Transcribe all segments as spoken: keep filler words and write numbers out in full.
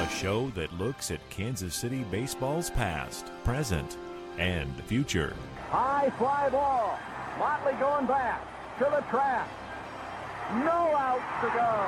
a show that looks at Kansas City baseball's past, present, and future. High fly ball. Motley going back to the trap. No outs to go.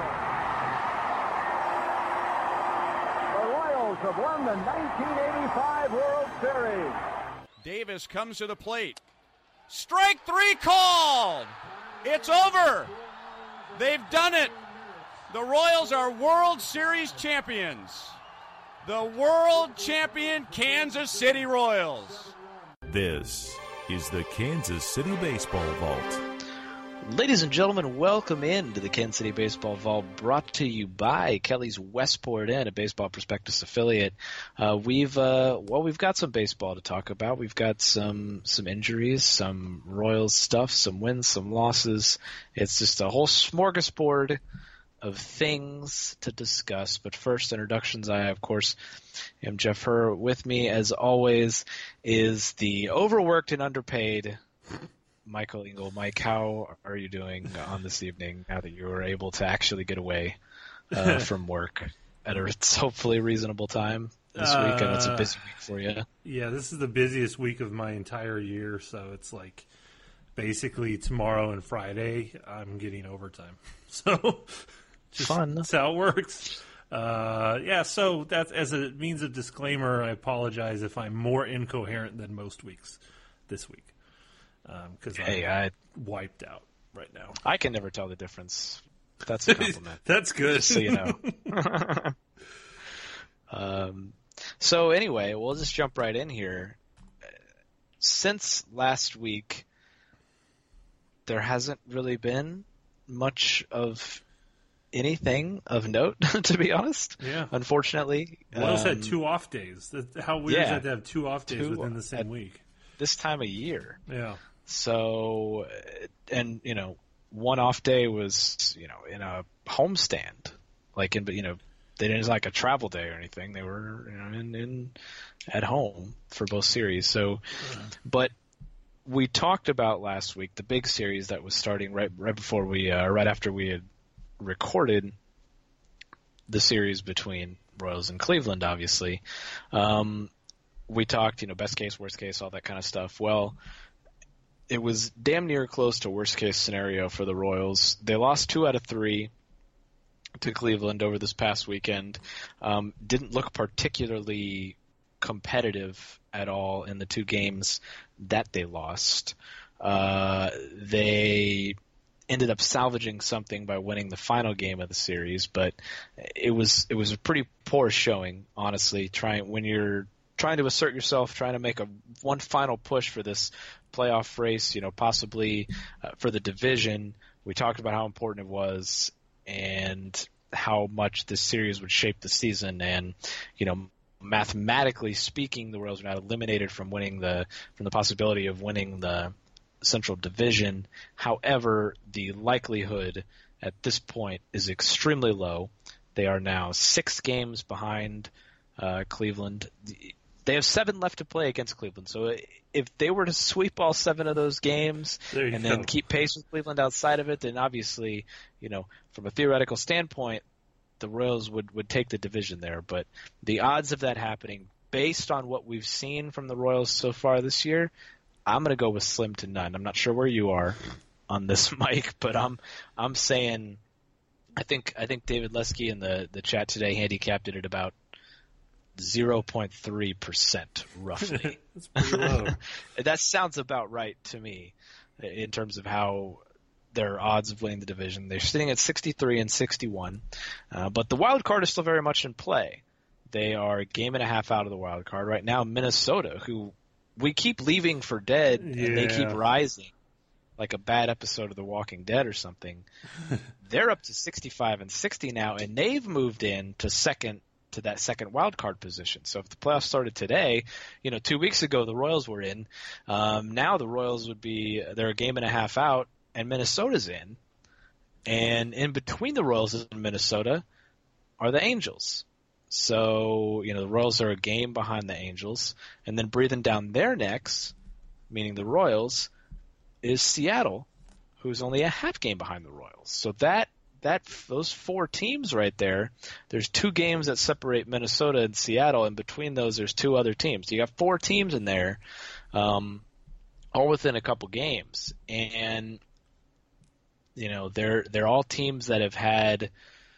The Royals have won the nineteen eighty-five World Series. Davis comes to the plate. Strike three called. It's over. They've done it. The Royals are World Series champions. The world champion Kansas City Royals. This is the Kansas City Baseball Vault. Ladies and gentlemen, welcome in to the Kansas City Baseball Vault, brought to you by Kelly's Westport Inn, a Baseball Prospectus affiliate. Uh, we've uh, well, we've got some baseball to talk about. We've got some some injuries, some Royals stuff, some wins, some losses. It's just a whole smorgasbord of things to discuss. But first, introductions. I, of course, am Jeff Herr. With me, as always, is the overworked and underpaid Michael Engel. Mike, how are you doing on this evening now that you were able to actually get away uh, from work at a hopefully reasonable time this uh, week? I know it's a busy week for you. Yeah, this is the busiest week of my entire year, so it's like basically tomorrow and Friday I'm getting overtime. So just fun. That's how it works. Uh, yeah, so that's as a means of disclaimer, I apologize if I'm more incoherent than most weeks this week. Because um, hey, I'm I, wiped out right now. I can never tell the difference. That's a compliment. That's good. Just so you know. um, so anyway, we'll just jump right in here. Since last week, there hasn't really been much of anything of note, to be honest. Yeah. Unfortunately. Royals um, had two off days. How weird yeah, is that to have two off days two, within the same at, week? This time of year. Yeah. So, and, you know, one off day was, you know, in a homestand. Like, in, you know, they didn't like a travel day or anything. They were, you know, in, in at home for both series. So, yeah. But we talked about last week the big series that was starting right right before we, uh, right after we had recorded the series between Royals and Cleveland, obviously. Um, we talked, you know, best case, worst case, all that kind of stuff. Well, it was damn near close to worst case scenario for the Royals. They lost two out of three to Cleveland over this past weekend. Um, didn't look particularly competitive at all in the two games that they lost. Uh, they ended up salvaging something by winning the final game of the series, but it was it was a pretty poor showing, honestly. Trying when you're trying to assert yourself, trying to make a one final push for this playoff race, you know, possibly uh, for the division. We talked about how important it was and how much this series would shape the season. And, you know, mathematically speaking, the Royals are now eliminated from winning the from the possibility of winning the Central Division. However, the likelihood at this point is extremely low. They are now six games behind uh, Cleveland. They have seven left to play against Cleveland. So if they were to sweep all seven of those games and go. then keep pace with Cleveland outside of it, then obviously, you know, from a theoretical standpoint, the Royals would, would take the division there. But the odds of that happening, based on what we've seen from the Royals so far this year, I'm going to go with slim to none. I'm not sure where you are on this, Mike, but I'm I'm saying I think I think David Lesky in the, the chat today handicapped it at about zero point three percent roughly. That's pretty low. That sounds about right to me in terms of how their odds of winning the division. They're sitting at sixty-three and sixty-one, uh, but the wild card is still very much in play. They are a game and a half out of the wild card right now. Minnesota, who we keep leaving for dead, yeah. and they keep rising like a bad episode of The Walking Dead or something. They're up to sixty-five and sixty now, and they've moved in to second to that second wild card position. So if the playoffs started today, you know, two weeks ago the Royals were in. Um, now the Royals would be they're a game and a half out, and Minnesota's in. And in between the Royals and Minnesota are the Angels. So, you know, the Royals are a game behind the Angels. And then breathing down their necks, meaning the Royals, is Seattle, who's only a half game behind the Royals. So that that those four teams right there, there's two games that separate Minnesota and Seattle, and between those there's two other teams. You got four teams in there, um, all within a couple games, and you know they're they're all teams that have had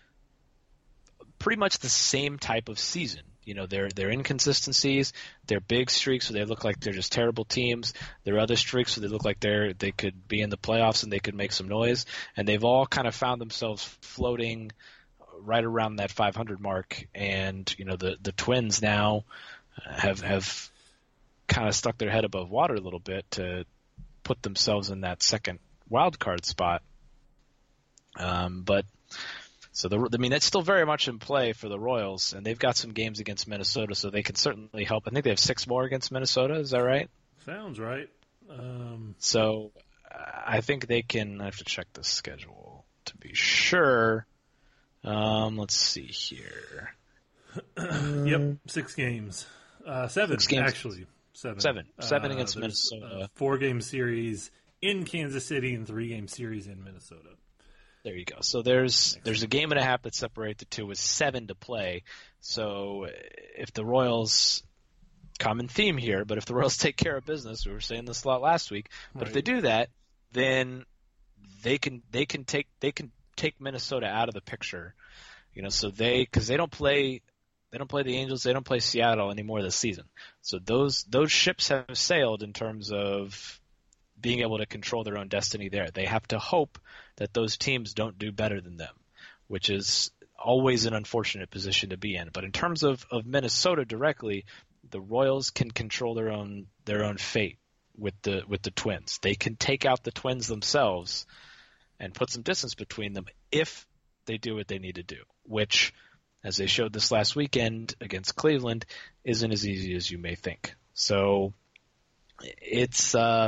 pretty much the same type of season. You know, their their inconsistencies, their big streaks where they look like they're just terrible teams, their other streaks where they look like they're they could be in the playoffs and they could make some noise, and they've all kind of found themselves floating right around that five hundred mark. And you know, the the Twins now have have kind of stuck their head above water a little bit to put themselves in that second wild card spot. Um, but So, the, I mean, that's still very much in play for the Royals, and they've got some games against Minnesota, so they can certainly help. I think they have six more against Minnesota. Is that right? Sounds right. Um... So, I think they can – I have to check the schedule to be sure. Um, let's see here. Yep, six games. Uh, seven, six games. actually. Seven. Seven. Seven uh, against Minnesota. A four-game series in Kansas City and three-game series in Minnesota. There you go. So there's there's a game and a half that separate the two with seven to play. So if the Royals, common theme here, but if the Royals take care of business, we were saying this a lot last week, but right. if they do that, then they can they can take they can take Minnesota out of the picture. You know, so they because they don't play they don't play the Angels, they don't play Seattle anymore this season. So those those ships have sailed in terms of being able to control their own destiny there. They have to hope that those teams don't do better than them, which is always an unfortunate position to be in. But in terms of, of Minnesota directly, the Royals can control their own their own fate with the with the Twins. They can take out the Twins themselves and put some distance between them if they do what they need to do, which, as they showed this last weekend against Cleveland, isn't as easy as you may think. So it's uh,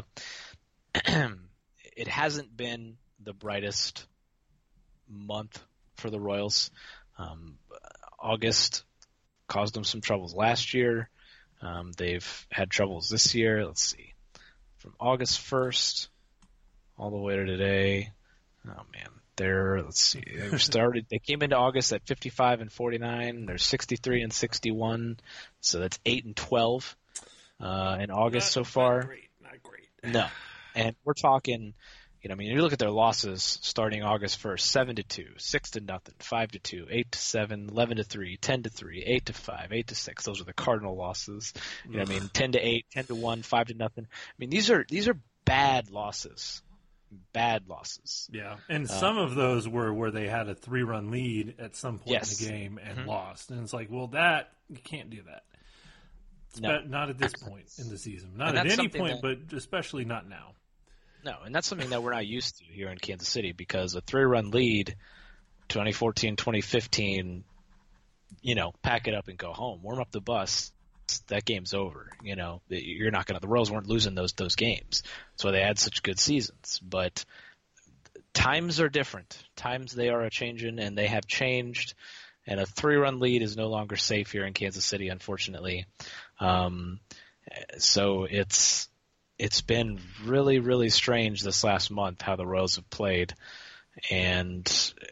it hasn't been the brightest month for the Royals. Um, August caused them some troubles last year. Um, they've had troubles this year. Let's see. From August first all the way to today. Oh, man. They're, let's see. They started, they came into August at fifty-five and forty-nine. They're sixty-three and sixty-one. So that's eight and twelve uh, in August not, so far. Not great. Not great. No. And we're talking, you know, I mean, you look at their losses starting August first, seven to two, six to nothing, five to two, eight to seven, eleven to three, ten to three, eight to five, eight to six. Those are the Cardinal losses. You know what I mean? ten to eight, ten to one, five to nothing. I mean, these are these are bad losses. Bad losses. Yeah. And uh, some of those were where they had a three-run lead at some point yes. in the game and mm-hmm. lost. And it's like, well, that you can't do that. No. Not at this point in the season. Not and at any point, that, but especially not now. No, and that's something that we're not used to here in Kansas City because a three-run lead, twenty fourteen, twenty fifteen, you know, pack it up and go home. Warm up the bus. That game's over. You know, you're not going to – the Royals weren't losing those those games. That's why they had such good seasons. But times are different. Times they are a-changing, and they have changed. And a three-run lead is no longer safe here in Kansas City, unfortunately. Um, so it's – It's been really, really strange this last month how the Royals have played, and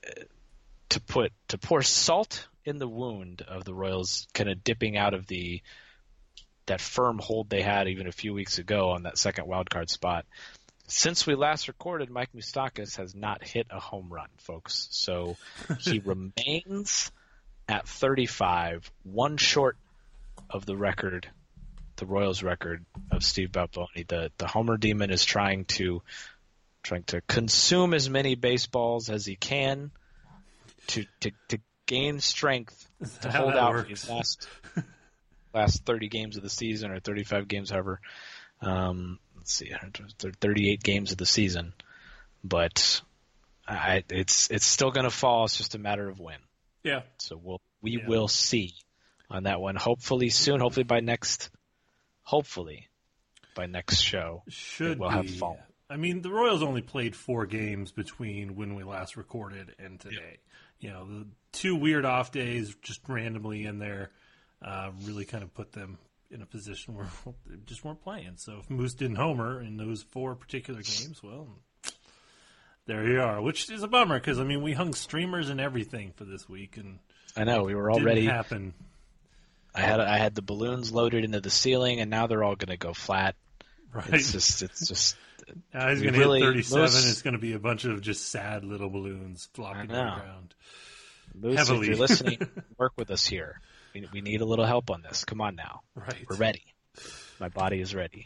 to put to pour salt in the wound of the Royals, kind of dipping out of the that firm hold they had even a few weeks ago on that second wild card spot. Since we last recorded, Mike Moustakas has not hit a home run, folks. So he remains at thirty-five, one short of the record. The Royals record of Steve Balboni. The the Homer Demon is trying to trying to consume as many baseballs as he can to to, to gain strength to hold out for these last last thirty games of the season or thirty-five games, however. Um, let's see, thirty-eight games of the season, but I, it's it's still going to fall. It's just a matter of when. Yeah. So we'll we yeah. will see on that one. Hopefully soon. Hopefully by next. Hopefully, by next show, Should we'll be. have fallen. I mean, the Royals only played four games between when we last recorded and today. Yeah. You know, the two weird off days just randomly in there uh, really kind of put them in a position where they just weren't playing. So if Moose didn't homer in those four particular games, well, There you are, which is a bummer because, I mean, we hung streamers and everything for this week. and I know, we were it already. Didn't happen. I had I had the balloons loaded into the ceiling, and now they're all going to go flat. Right. It's just, it's just. Now he's going to really, hit thirty-seven. Most, it's going to be a bunch of just sad little balloons flopping on the ground. Moose, Heavily. if you're listening, work with us here. We, we need a little help on this. Come on now. Right. We're ready. My body is ready.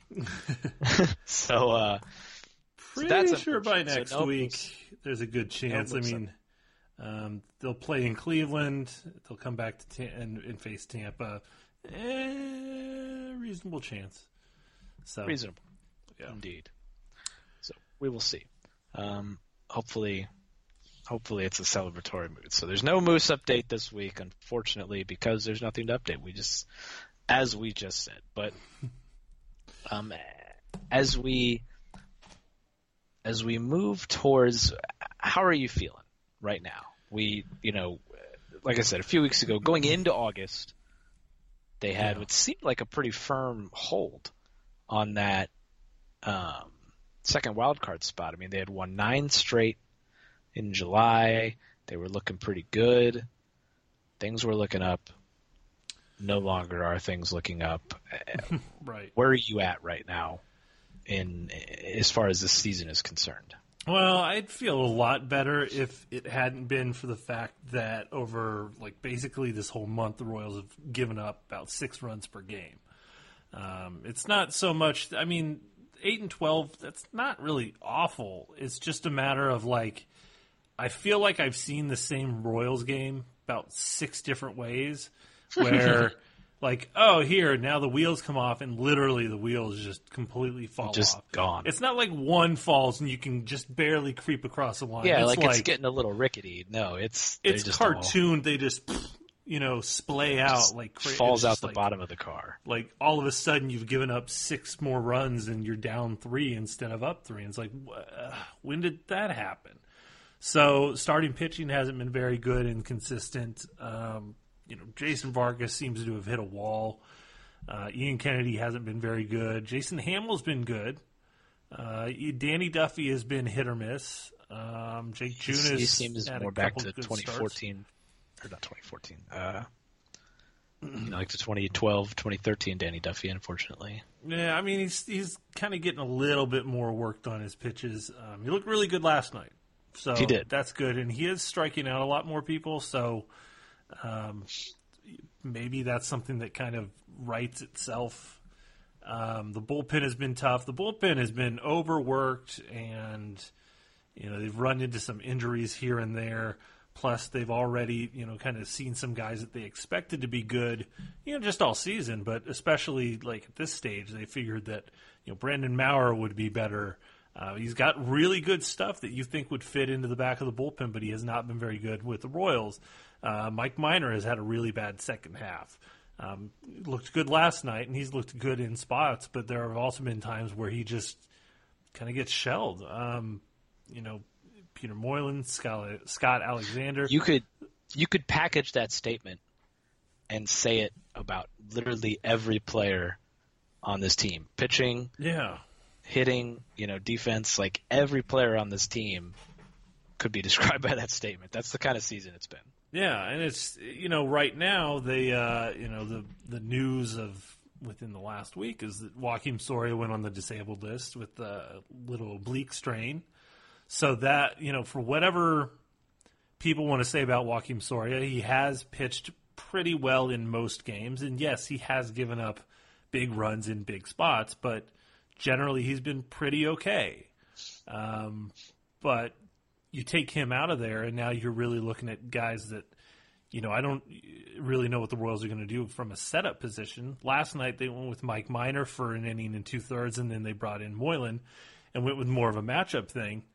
so, uh, pretty so that's sure by next so no week moose. there's a good chance. No I mean, um, they'll play in Cleveland. They'll come back to ta- and, and face Tampa. Eh, reasonable chance. So Reasonable. Yeah. Indeed. So we will see. Um, hopefully, hopefully it's a celebratory mood. So there's no Moose update this week, unfortunately, because there's nothing to update. We just, as we just said, but um, as we as we move towards, how are you feeling right now? We, you know, like I said, a few weeks ago, going into August, they had Yeah. what seemed like a pretty firm hold on that um, second wild card spot. I mean, they had won nine straight in July. They were looking pretty good. Things were looking up. No longer are things looking up. Right. Where are you at right now in as far as this season is concerned? Well, I'd feel a lot better if it hadn't been for the fact that over like basically this whole month, the Royals have given up about six runs per game. Um, it's not so much. I mean, eight and twelve. That's not really awful. It's just a matter of like, I feel like I've seen the same Royals game about six different ways, where. Like, oh, here, now the wheels come off, and literally the wheels just completely fall Just off. gone. It's not like one falls and you can just barely creep across the line. Yeah, it's like, like it's getting a little rickety. No, it's it's just cartoon. They just, you know, splay out just like cra- falls it's out just the like, bottom of the car. Like all of a sudden you've given up six more runs and you're down three instead of up three. And it's like, uh, when did that happen? So starting pitching hasn't been very good and consistent. Um, you know, Jason Vargas seems to have hit a wall. Uh, Ian Kennedy hasn't been very good. Jason Hamill's been good. Uh, Danny Duffy has been hit or miss. Um, Jake Junis He seems had more a back couple to good twenty fourteen, starts. or not twenty fourteen. Uh, you know, like to twenty twelve, twenty thirteen Danny Duffy, unfortunately. Yeah, I mean he's he's kind of getting a little bit more worked on his pitches. Um, he looked really good last night, so He did. That's good, and he is striking out a lot more people. So um, maybe that's something that kind of rights itself. Um, the bullpen has been tough. The bullpen has been overworked, and you know they've run into some injuries here and there. Plus, they've already you know kind of seen some guys that they expected to be good, you know, just all season. But especially like at this stage, they figured that you know Brandon Maurer would be better. Uh, he's got really good stuff that you think would fit into the back of the bullpen, but he has not been very good with the Royals. Uh, Mike Minor has had a really bad second half. Um, looked good last night, and he's looked good in spots, but there have also been times where he just kind of gets shelled. Um, you know, Peter Moylan, Scott, Scott Alexander. You could you could package that statement and say it about literally every player on this team. Pitching, Yeah. hitting, you know, defense, like every player on this team could be described by that statement. That's the kind of season it's been. Yeah, and it's you know right now they uh, you know the the news of within the last week is that Joakim Soria went on the disabled list with a little oblique strain. So that you know for whatever people want to say about Joakim Soria, he has pitched pretty well in most games, and yes, he has given up big runs in big spots, but generally he's been pretty okay. Um, but you take him out of there, and now you're really looking at guys that, you know, I don't really know what the Royals are going to do from a setup position. Last night they went with Mike Minor for an inning and two-thirds, and then they brought in Moylan and went with more of a matchup thing.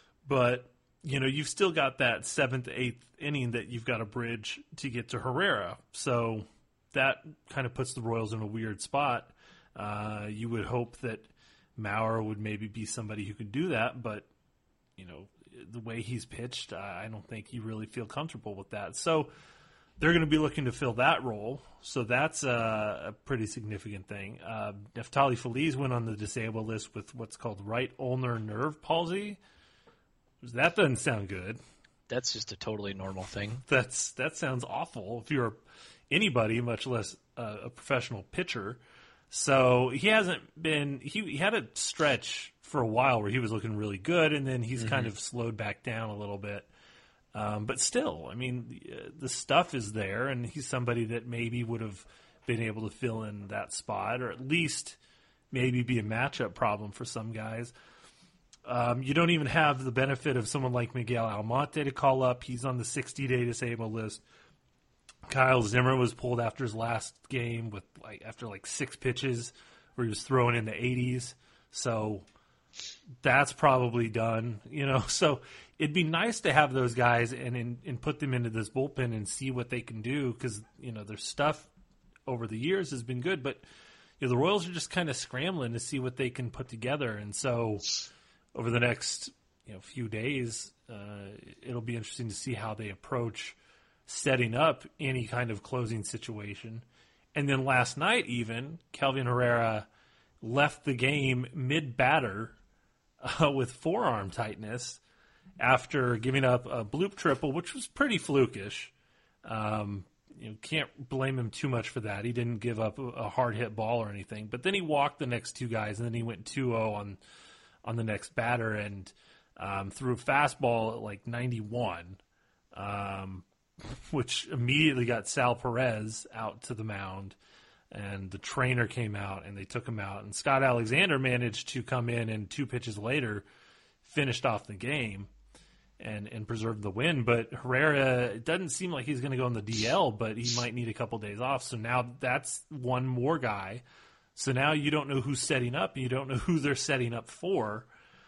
But, you know, you've still got that seventh, eighth inning that you've got to bridge to get to Herrera. So that kind of puts the Royals in a weird spot. Uh, you would hope that Maurer would maybe be somebody who could do that, but, you know, the way he's pitched, I don't think you really feel comfortable with that. So they're going to be looking to fill that role. So that's a, a pretty significant thing. Uh, Neftali Feliz went on the disabled list with what's called right ulnar nerve palsy. That doesn't sound good. That's just a totally normal thing. That's that sounds awful if you're anybody, much less uh, a professional pitcher. So he hasn't been. He, he had a stretch for a while where he was looking really good, and then he's mm-hmm. kind of slowed back down a little bit. Um, but still, I mean, the stuff is there, and he's somebody that maybe would have been able to fill in that spot, or at least maybe be a matchup problem for some guys. Um, you don't even have the benefit of someone like Miguel Almonte to call up. He's on the sixty-day disabled list. Kyle Zimmer was pulled after his last game with like after like six pitches where he was throwing in the eighties. So that's probably done, you know. So it'd be nice to have those guys and and, and put them into this bullpen and see what they can do because, you know, their stuff over the years has been good. But, you know, the Royals are just kind of scrambling to see what they can put together. And so over the next, you know, few days, uh, it'll be interesting to see how they approach setting up any kind of closing situation. And then last night even, Kelvin Herrera left the game mid-batter uh, with forearm tightness after giving up a bloop triple, which was pretty flukish. Um, you know, can't blame him too much for that. He didn't give up a, a hard-hit ball or anything. But then he walked the next two guys, and then he went two oh on on the next batter and um, threw a fastball at like ninety-one, um, which immediately got Sal Perez out to the mound. And the trainer came out, and they took him out. And Scott Alexander managed to come in, and two pitches later finished off the game and, and preserved the win. But Herrera, it doesn't seem like he's going to go on the D L, but he might need a couple days off. So now that's one more guy. So now you don't know who's setting up. You don't know who they're setting up for.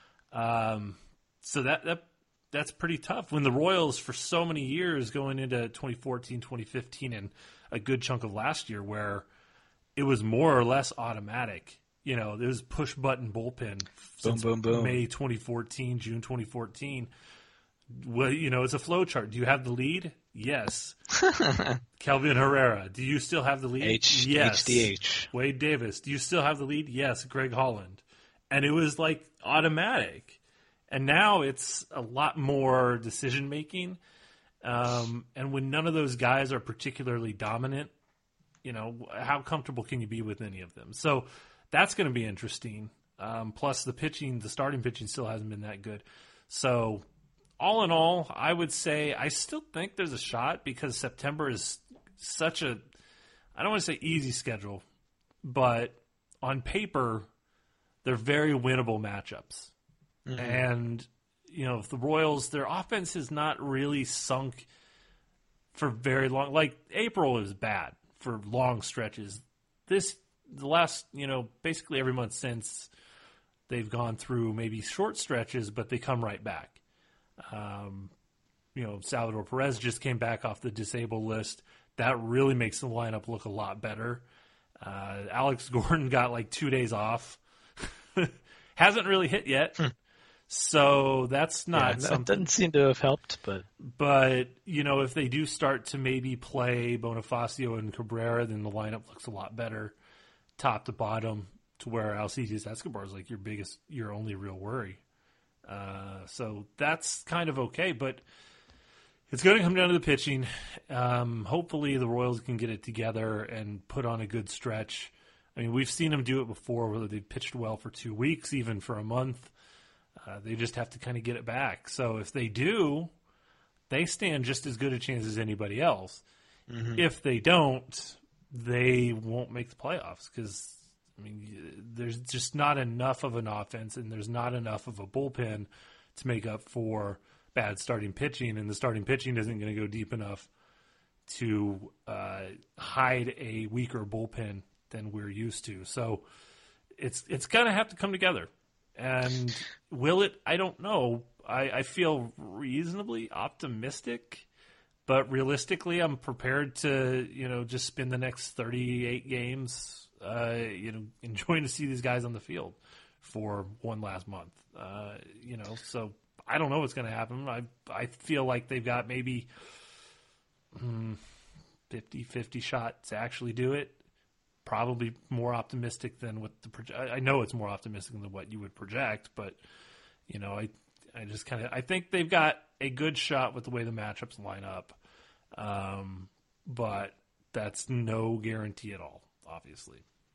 Um, so that, that that's pretty tough. When the Royals, for so many years, going into twenty fourteen, twenty fifteen, and a good chunk of last year, where it was more or less automatic. You know, there was push button bullpen since boom, boom, boom. May twenty fourteen, June twenty fourteen. Well, you know, it's a flow chart. Do you have the lead? Yes. Kelvin Herrera. Do you still have the lead? H- yes. H D H. Wade Davis. Do you still have the lead? Yes. Greg Holland. And it was like automatic. And now it's a lot more decision making. Um, and when none of those guys are particularly dominant, you know, how comfortable can you be with any of them? So that's going to be interesting. Um, plus the pitching, the starting pitching still hasn't been that good. So all in all, I would say I still think there's a shot because September is such a, I don't want to say easy schedule, but on paper, they're very winnable matchups. Mm-hmm. And, you know, if the Royals, their offense is not really sunk for very long. Like April is bad for long stretches. This, the last, you know, basically every month since they've gone through maybe short stretches, but they come right back. Um, you know, Salvador Perez just came back off the disabled list. That really makes the lineup look a lot better. Uh, Alex Gordon got like two days off. Hasn't really hit yet. Hmm. So that's not yeah, something. That doesn't seem to have helped, but but you know, if they do start to maybe play Bonifacio and Cabrera, then the lineup looks a lot better, top to bottom, to where Alcides Escobar is like your biggest, your only real worry. Uh, so that's kind of okay, but it's going to come down to the pitching. Um, hopefully the Royals can get it together and put on a good stretch. I mean, we've seen them do it before, where they've pitched well for two weeks, even for a month. Uh, they just have to kind of get it back. So if they do, they stand just as good a chance as anybody else. Mm-hmm. If they don't, they won't make the playoffs because, I mean, there's just not enough of an offense and there's not enough of a bullpen to make up for bad starting pitching, and the starting pitching isn't going to go deep enough to uh, hide a weaker bullpen than we're used to. So it's it's going to have to come together. And will it? I don't know. I, I feel reasonably optimistic, but realistically, I'm prepared to, you know, just spend the next thirty-eight games, uh, you know, enjoying to see these guys on the field for one last month. Uh, you know, so I don't know what's going to happen. I I feel like they've got maybe hmm, fifty-fifty shot to actually do it. Probably more optimistic than what the proje- I know it's more optimistic than what you would project, but you know, I I just kind of I think they've got a good shot with the way the matchups line up, um, but that's no guarantee at all, obviously.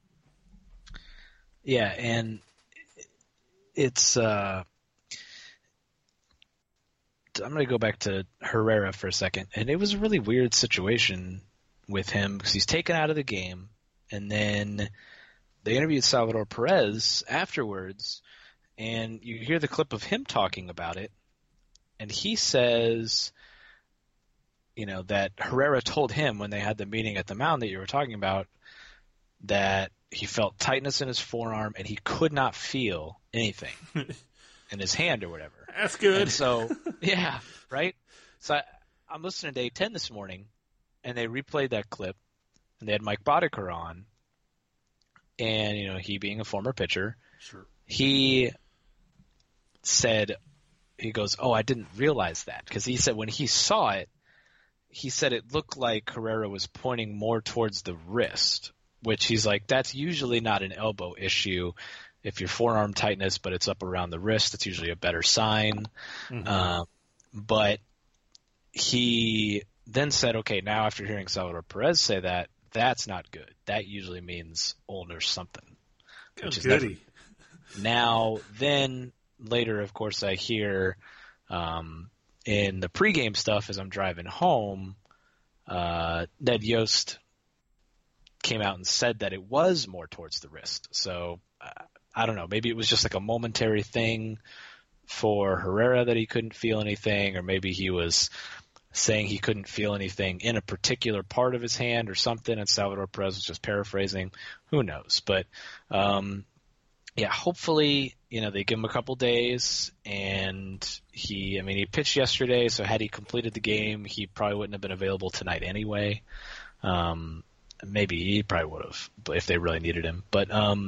Yeah, and it's uh, I'm going to go back to Herrera for a second, and it was a really weird situation with him because he's taken out of the game, and then they interviewed Salvador Perez afterwards, and you hear the clip of him talking about it, and he says, you know, that Herrera told him when they had the meeting at the mound that you were talking about that he felt tightness in his forearm and he could not feel anything in his hand or whatever. That's good. And so, yeah, right? So I, I'm listening to A ten this morning, and they replayed that clip, and they had Mike Boddicker on, and, you know, he being a former pitcher, sure. he said, he goes, oh, I didn't realize that. Because he said when he saw it, he said it looked like Herrera was pointing more towards the wrist, which he's like, that's usually not an elbow issue. If your forearm tightness, but it's up around the wrist, that's usually a better sign. Mm-hmm. Uh, but he then said, okay, now after hearing Salvador Perez say that, that's not good. That usually means ulnar something. Which is never, now, then later, of course, I hear um, in the pregame stuff as I'm driving home, uh, Ned Yost came out and said that it was more towards the wrist. So uh, I don't know. Maybe it was just like a momentary thing for Herrera that he couldn't feel anything, or maybe he was saying he couldn't feel anything in a particular part of his hand or something, and Salvador Perez was just paraphrasing. Who knows? But um, yeah, hopefully, you know, they give him a couple days, and he, I mean, he pitched yesterday, so had he completed the game, he probably wouldn't have been available tonight anyway. Um, maybe he probably would have, but if they really needed him. But um,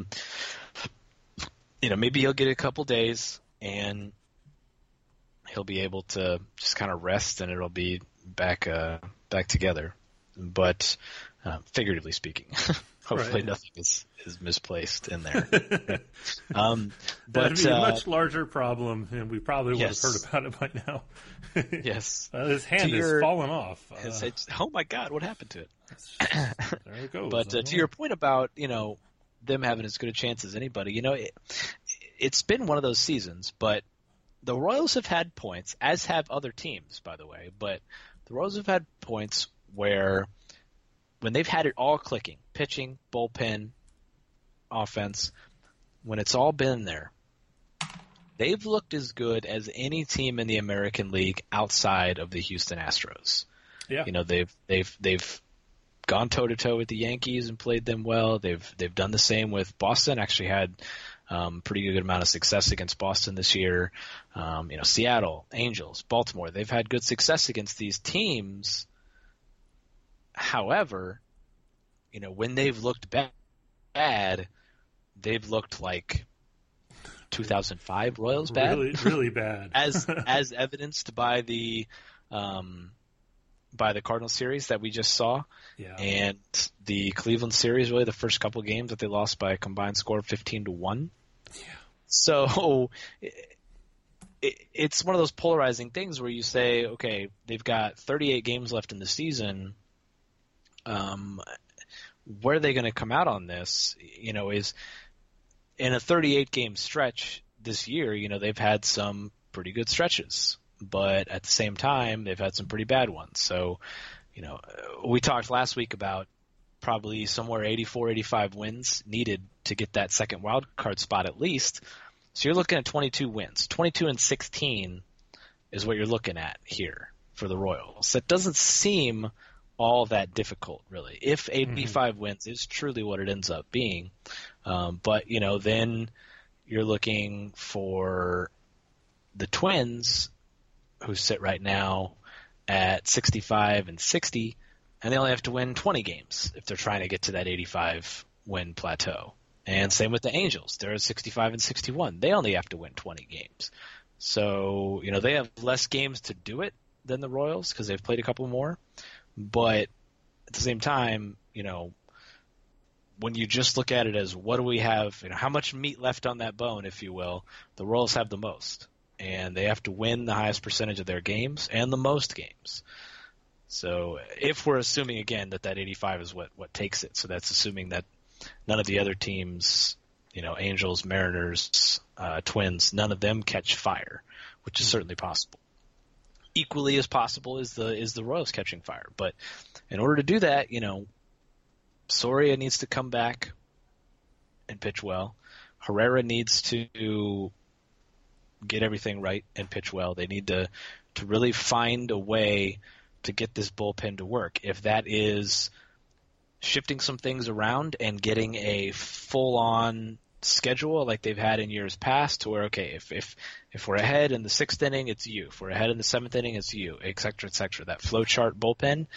you know, maybe he'll get a couple days, and he'll be able to just kind of rest, and it'll be back uh, back together. But uh, figuratively speaking, hopefully right. nothing is, is misplaced in there. um, That'd but, be a uh, much larger problem, and we probably would yes. have heard about it by now. Yes. Uh, his hand to has your, fallen off. Uh, it's, it's, oh, my God, what happened to it? Just, there it goes. But uh, to your point about, you know, them having as good a chance as anybody, you know, it, it's been one of those seasons, but the Royals have had points, as have other teams, by the way, but the Royals have had points where when they've had it all clicking, pitching, bullpen, offense, when it's all been there, they've looked as good as any team in the American League outside of the Houston Astros. Yeah. You know, they've they've they've gone toe to toe with the Yankees and played them well. They've they've done the same with Boston. Actually had um, pretty good amount of success against Boston this year. Um, you know, Seattle, Angels, Baltimore. They've had good success against these teams. However, you know, when they've looked bad, bad they've looked like two thousand five Royals bad. Really, really bad. as as evidenced by the um, by the Cardinals series that we just saw, yeah. and the Cleveland series, really the first couple games that they lost by a combined score of fifteen to one. Yeah. So it, it, it's one of those polarizing things where you say, okay, they've got thirty-eight games left in the season. Um, where are they going to come out on this? You know, is in a thirty-eight game stretch this year, you know, they've had some pretty good stretches, but at the same time, they've had some pretty bad ones. So, you know, we talked last week about probably somewhere eighty-four, eighty-five wins needed to get that second wild card spot at least. So you're looking at twenty-two wins. twenty-two and sixteen is what you're looking at here for the Royals. That doesn't seem all that difficult, really, if eighty-five mm-hmm. wins is truly what it ends up being. Um, but, you know, then you're looking for the Twins, who sit right now at sixty-five and sixty, and they only have to win twenty games if they're trying to get to that eighty-five win plateau. And same with the Angels. They're at sixty-five and sixty-one. They only have to win twenty games. So, you know, they have less games to do it than the Royals because they've played a couple more. But at the same time, you know, when you just look at it as what do we have, you know, how much meat left on that bone, if you will, the Royals have the most. and they have to win the highest percentage of their games and the most games. So if we're assuming, again, that that eighty-five is what, what takes it, so that's assuming that none of the other teams, you know, Angels, Mariners, uh, Twins, none of them catch fire, which is mm-hmm. certainly possible. Equally as possible is the is the Royals catching fire. But in order to do that, you know, Soria needs to come back and pitch well. Herrera needs to get everything right and pitch well. They need to, to really find a way to get this bullpen to work. If that is shifting some things around and getting a full-on schedule like they've had in years past, to where, okay, if if if we're ahead in the sixth inning, it's you. If we're ahead in the seventh inning, it's you, et cetera, et cetera. That flow chart bullpen,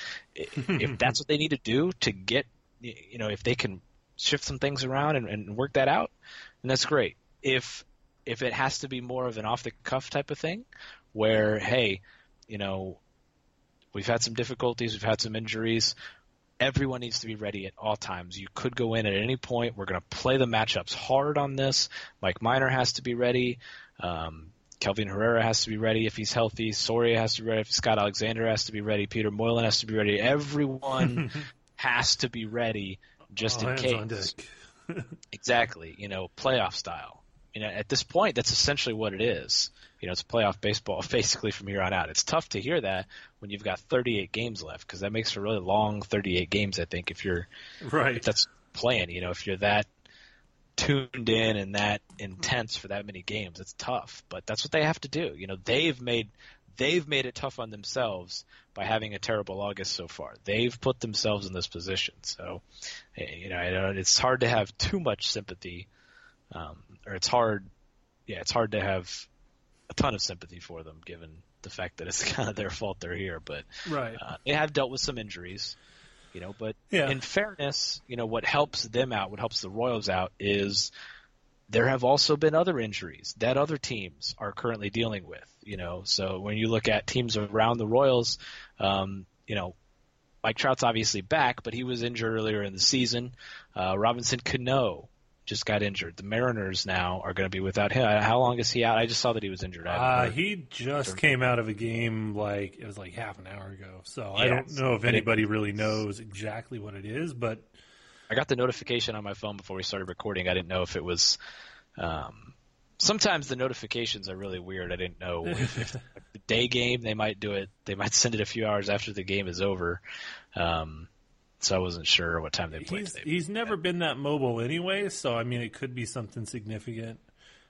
if that's what they need to do to get, you know, if they can shift some things around and, and work that out, then that's great. If if it has to be more of an off-the-cuff type of thing, where, hey, you know, we've had some difficulties, we've had some injuries, everyone needs to be ready at all times. You could go in at any point. We're going to play the matchups hard on this. Mike Minor has to be ready. Um, Kelvin Herrera has to be ready if he's healthy. Soria has to be ready. Scott Alexander has to be ready. Peter Moylan has to be ready. Everyone has to be ready just all in case. Exactly. You know, playoff style. You know, at this point, that's essentially what it is. You know, it's playoff baseball basically from here on out. It's tough to hear that when you've got thirty-eight games left, because that makes for really long thirty-eight games, I think, if you're right. If that's playing. You know, if you're that tuned in and that intense for that many games, it's tough. But that's what they have to do. You know, they've made they've made it tough on themselves by having a terrible August so far. They've put themselves in this position. So, you know, I don't, it's hard to have too much sympathy, um, or it's hard. Yeah, it's hard to have a ton of sympathy for them, given the fact that it's kind of their fault they're here. But right. uh, they have dealt with some injuries, you know. But yeah. in fairness, you know, what helps them out, what helps the Royals out, is there have also been other injuries that other teams are currently dealing with. You know, so when you look at teams around the Royals, um, you know, Mike Trout's obviously back, but he was injured earlier in the season. Uh, Robinson Cano just got injured. The Mariners now are going to be without him. How long is he out? I just saw that he was injured. Uh, he just came out of a game like it was like half an hour ago. So yes. I don't know if anybody really knows exactly what it is, but I got the notification on my phone before we started recording. I didn't know if it was. Um, sometimes the notifications are really weird. I didn't know if, if the day game they might do it. They might send it a few hours after the game is over. Um, So I wasn't sure what time they played he's, today. He's never been that mobile anyway, so, I mean, it could be something significant.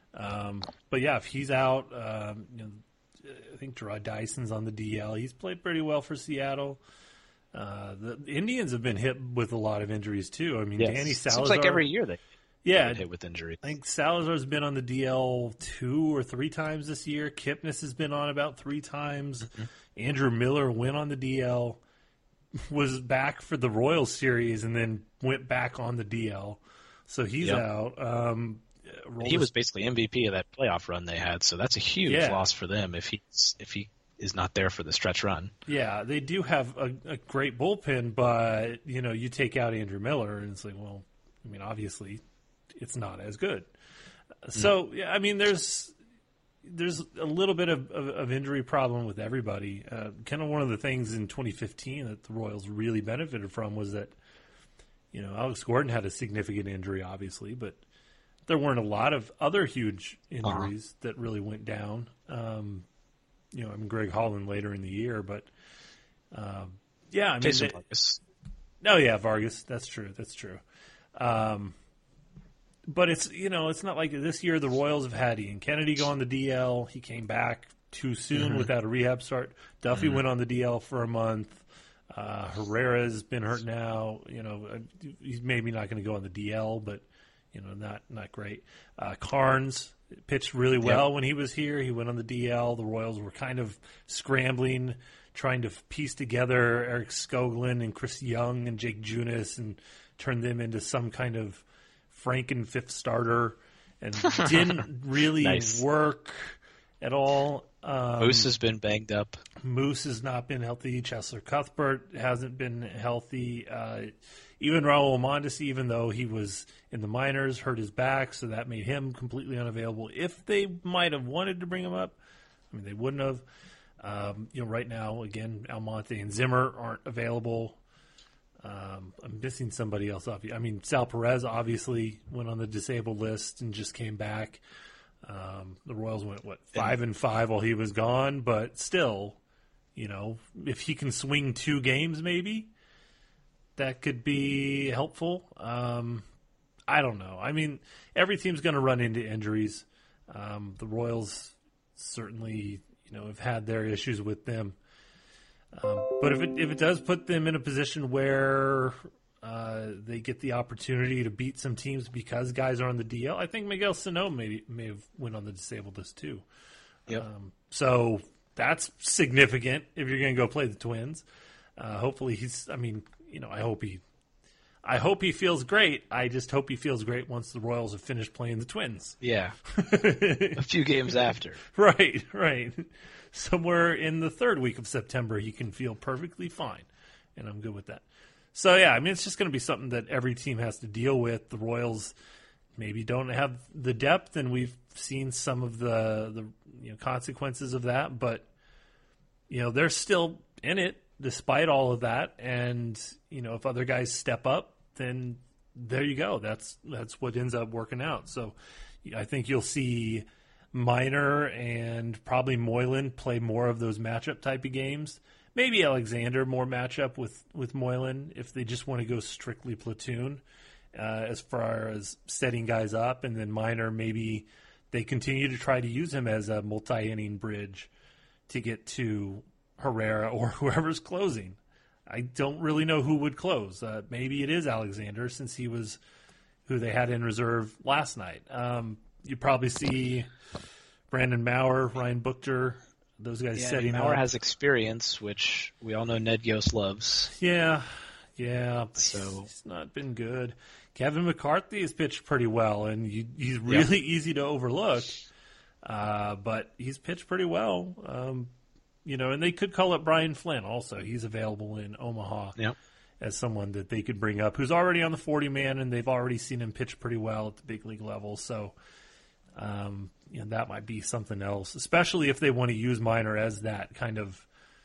Um, but, yeah, if he's out, um, you know, I think Gerard Dyson's on the D L. He's played pretty well for Seattle. Uh, the, the Indians have been hit with a lot of injuries, too. I mean, yes. Danny Salazar. Seems like every year they yeah, get hit with injuries. I think Salazar's been on the D L two or three times this year. Kipnis has been on about three times. Mm-hmm. Andrew Miller went on the D L. Was back for the Royals series and then went back on the D L. So he's yep. out. Um, he was basically M V P of that playoff run they had, so that's a huge yeah. loss for them if he's if he is not there for the stretch run. Yeah, they do have a, a great bullpen, but you know, you take out Andrew Miller and it's like, well, I mean, obviously it's not as good. So, no. yeah, I mean, there's There's a little bit of, of, of injury problem with everybody. Uh, kind of one of the things in twenty fifteen that the Royals really benefited from was that, you know, Alex Gordon had a significant injury, obviously, but there weren't a lot of other huge injuries uh-huh. that really went down. Um, you know, I mean, Greg Holland later in the year, but um, yeah, I mean, Jason they, Vargas. No, yeah, Vargas. That's true. That's true. Um, But it's, you know, it's not like this year the Royals have had Ian Kennedy go on the D L. He came back too soon mm-hmm. without a rehab start. Duffy mm-hmm. went on the D L for a month. Uh, Herrera's been hurt now. You know, he's maybe not going to go on the D L, but, you know, not not great. Uh, Carnes pitched really well yep. when he was here. He went on the D L. The Royals were kind of scrambling, trying to piece together Eric Skoglund and Chris Young and Jake Junis and turn them into some kind of Franken fifth starter, and didn't really nice. work. at all. Um, Moose has been banged up. Moose has not been healthy. Chesler Cuthbert hasn't been healthy. Uh, even Raul Mondesi, even though he was in the minors, hurt his back, so that made him completely unavailable. If they might have wanted to bring him up, I mean, they wouldn't have. Um, you know, right now, again, Almonte and Zimmer aren't available. Um, I'm missing somebody else off. I mean, Sal Perez obviously went on the disabled list and just came back. Um, the Royals went, what, five and five while he was gone, but still, you know, if he can swing two games maybe, that could be helpful. Um, I don't know. I mean, every team's going to run into injuries. Um, the Royals certainly, you know, have had their issues with them. Um, but if it if it does put them in a position where uh, they get the opportunity to beat some teams because guys are on the D L, I think Miguel Sano may may have went on the disabled list too. Yep. Um, so that's significant if you're going to go play the Twins. Uh, hopefully he's. I mean, you know, I hope he. I hope he feels great. I just hope he feels great once the Royals have finished playing the Twins. Yeah. A few games after. Right, right. Somewhere in the third week of September, he can feel perfectly fine, and I'm good with that. So, yeah, I mean, it's just going to be something that every team has to deal with. The Royals maybe don't have the depth, and we've seen some of the, the you know, consequences of that, but, you know, they're still in it despite all of that, and, you know, if other guys step up, then there you go. That's that's what ends up working out. So I think you'll see Minor and probably Moylan play more of those matchup type of games. Maybe Alexander more matchup with, with Moylan if they just want to go strictly platoon uh, as far as setting guys up. And then Minor, maybe they continue to try to use him as a multi-inning bridge to get to Herrera or whoever's closing. I don't really know who would close. Uh, maybe it is Alexander since he was who they had in reserve last night. Um, you probably see Brandon Maurer, Ryan Buchter, those guys yeah, setting Maurer up. has experience, which we all know Ned Yost loves. Yeah, yeah. So he's not been good. Kevin McCarthy has pitched pretty well, and you, he's really yeah. easy to overlook. Uh, but he's pitched pretty well. Um, you know, and they could call up Brian Flynn also. He's available in Omaha yep. as someone that they could bring up who's already on the forty-man, and they've already seen him pitch pretty well at the big league level. So, um, you know, that might be something else, especially if they want to use Minor as that kind of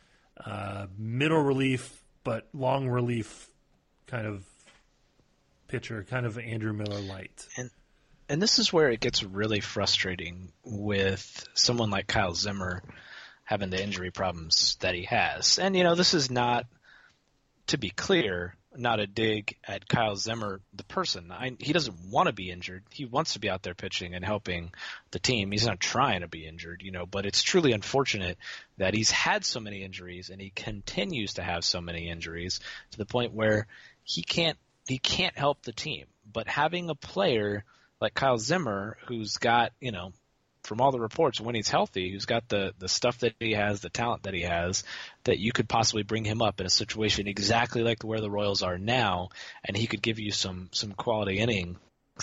uh, middle relief but long relief kind of pitcher, kind of Andrew Miller light. And and this is where it gets really frustrating with someone like Kyle Zimmer having the injury problems that he has. And, you know, this is not, to be clear, not a dig at Kyle Zimmer, the person. I, he doesn't want to be injured. He wants to be out there pitching and helping the team. He's not trying to be injured, you know, but it's truly unfortunate that he's had so many injuries and he continues to have so many injuries to the point where he can't he can't help the team. But having a player like Kyle Zimmer who's got, you know, from all the reports, when he's healthy, who's got the, the stuff that he has, the talent that he has, that you could possibly bring him up in a situation exactly like where the Royals are now, and he could give you some, some quality innings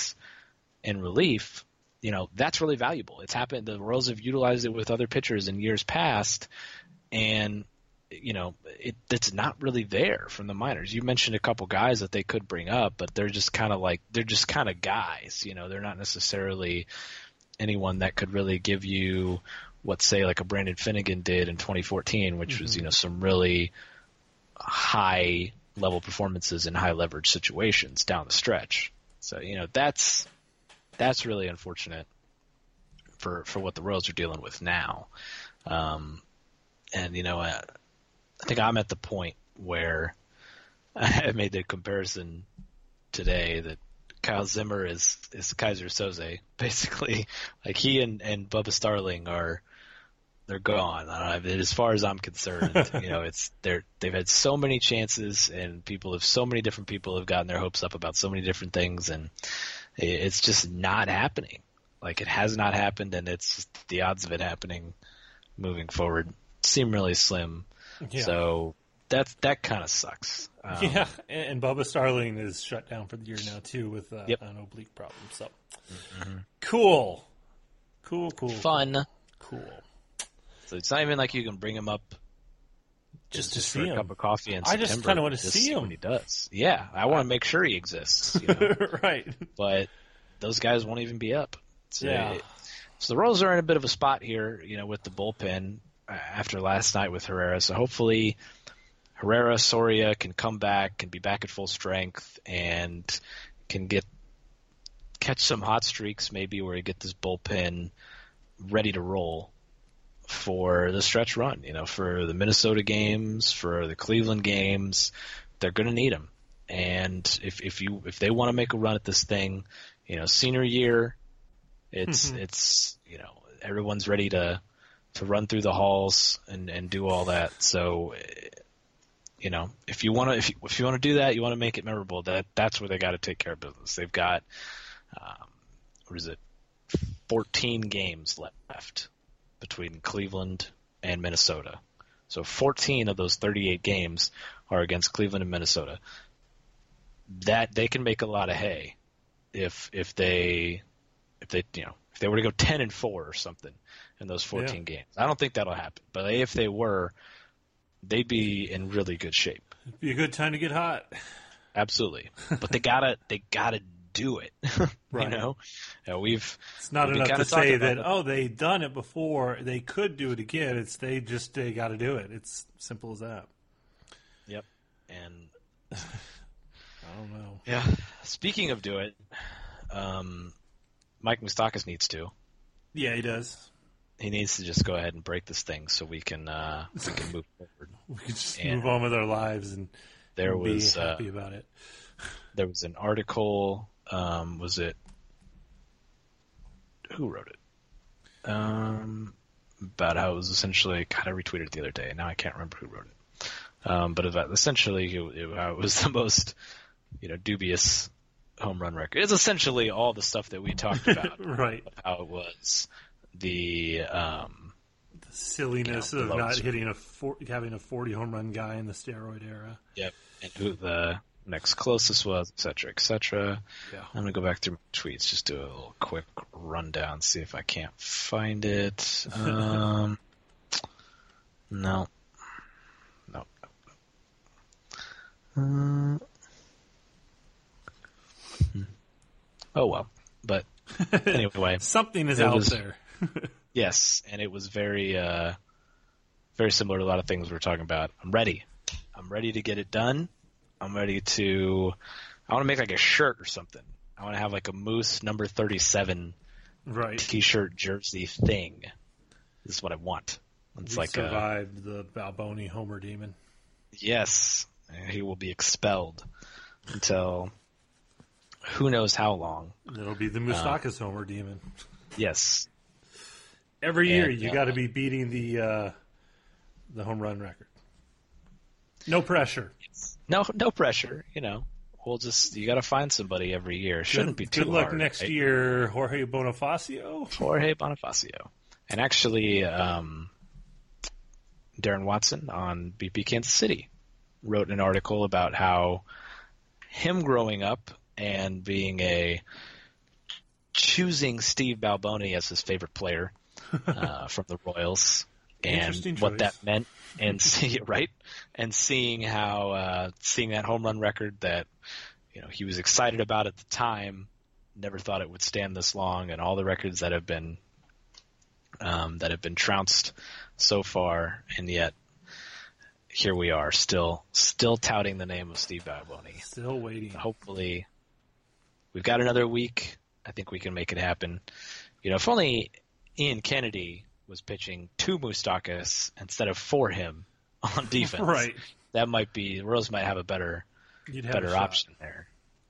in relief, you know, that's really valuable. It's happened. The Royals have utilized it with other pitchers in years past, and, you know, it, it's not really there from the minors. You mentioned a couple guys that they could bring up, but they're just kind of like, they're just kind of guys, you know, they're not necessarily – anyone that could really give you what, say, like a Brandon Finnegan did in twenty fourteen, which mm-hmm. was, you know, some really high level performances in high leverage situations down the stretch. So, you know, that's that's really unfortunate for for what the Royals are dealing with now. Um, and, you know, I, I think I'm at the point where I made the comparison today that Kyle Zimmer is, is Kaiser Soze, basically. Like, he and, and Bubba Starling are they're gone. I mean, as far as I'm concerned, you know, it's they're they've had so many chances, and people have so many different people have gotten their hopes up about so many different things, and it's just not happening. Like, it has not happened, and it's just the odds of it happening moving forward seem really slim. Yeah. So That's, that kind of sucks. Um, yeah, and, and Bubba Starling is shut down for the year now, too, with uh, yep. an oblique problem. So, mm-hmm. cool. Cool, cool. Fun. Cool. So it's not even like you can bring him up Just, just, to just see for him. a cup of coffee in I September. just kind of want to Just see what him. he does. Yeah, I want to make sure he exists. You know? Right. But those guys won't even be up. So, Yeah. it, so the Royals are in a bit of a spot here, you know, with the bullpen after last night with Herrera. So hopefully Herrera, Soria can come back, can be back at full strength, and can get catch some hot streaks maybe where you get this bullpen ready to roll for the stretch run, you know, for the Minnesota games, for the Cleveland games. They're going to need them. And if if you if they want to make a run at this thing, you know, senior year, it's Mm-hmm. it's you know, everyone's ready to to run through the halls and and do all that. So, you know, if you want to if you, if you want to do that, you want to make it memorable. That that's where they got to take care of business. They've got um, what is it, fourteen games left between Cleveland and Minnesota. So fourteen of those thirty-eight games are against Cleveland and Minnesota. That they can make a lot of hay if if they if they you know if they were to go ten and four or something in those fourteen Yeah. games. I don't think that'll happen, but if they were, they'd be in really good shape. It'd be a good time to get hot. Absolutely, but they gotta they gotta do it. Right. You know, uh, we've It's not we've been enough kinda to talking say about that, it. oh, they done it before. They could do it again. It's they just they got to do it. It's simple as that. Yep, and I don't know. yeah. Speaking of do it, um, Mike Moustakas needs to. Yeah, he does. He needs to just go ahead and break this thing so we can uh, we can move forward. We could just And move on with our lives and There be was uh, happy about it. there was an article. Um, was it who wrote it? Um, about how it was essentially. God, I retweeted it the other day. Now I can't remember who wrote it. Um, but about essentially, it, it, how it was the most, you know, dubious home run record. It's essentially all the stuff that we talked about. Right. How it was the um, The silliness You know, of the not lowest. hitting a four, having a forty home run guy in the steroid era. yep, and who the next closest was, et cetera, et cetera. Yeah. I'm gonna go back through my tweets, just do a little quick rundown, see if I can't find it. Um, no, no, no. Uh, hmm. Oh well, but anyway, Something is It out was- there. yes, and it was very, uh, very similar to a lot of things we we're talking about. I'm ready. I'm ready to get it done. I'm ready to. I want to make like a shirt or something. I want to have like a Moose number thirty-seven Right. T-shirt jersey thing. This is what I want. It's We like a, survived the Balboni Homer demon. yes, he will be expelled until who knows how long. It'll be the Uh, Moustakas Homer demon. Yes, Every year, and, you uh, got to be beating the uh, the home run record. No pressure. no, no pressure. You know, we'll just you got to find somebody every year. It shouldn't be too Good luck hard, next right? year, Jorge Bonifacio. Jorge Bonifacio. And actually, um, Darren Watson on B P Kansas City wrote an article about how him growing up and being a choosing Steve Balboni as his favorite player uh, from the Royals and Interesting what choice. that meant, and see right, and seeing how uh, seeing that home run record that you know he was excited about at the time, never thought it would stand this long, and all the records that have been um, that have been trounced so far, and yet here we are, still still touting the name of Steve Balboni. Still waiting. Hopefully, we've got another week. I think we can make it happen. You know, if only Ian Kennedy was pitching to Moustakas instead of for him on defense, Right. that might be Rose might have a better You'd have a better shot. option there.